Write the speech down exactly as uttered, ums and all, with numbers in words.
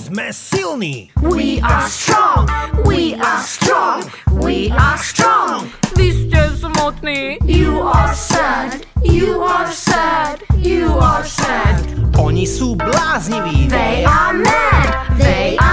sme silní. We are strong, we are strong, we are strong. Vy ste smutní. You are sad, you are sad, you are sad. Oni sú blázniví. They are mad, they are